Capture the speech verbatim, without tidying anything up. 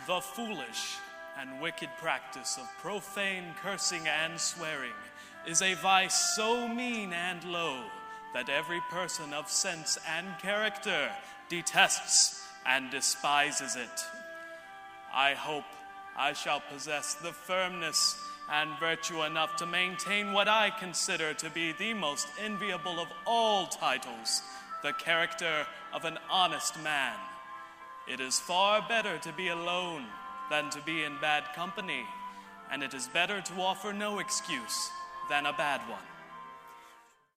The foolish and wicked practice of profane cursing and swearing is a vice so mean and low that every person of sense and character detests and despises it. I hope I shall possess the firmness and virtue enough to maintain what I consider to be the most enviable of all titles, the character of an honest man. It is far better to be alone than to be in bad company, and it is better to offer no excuse than a bad one.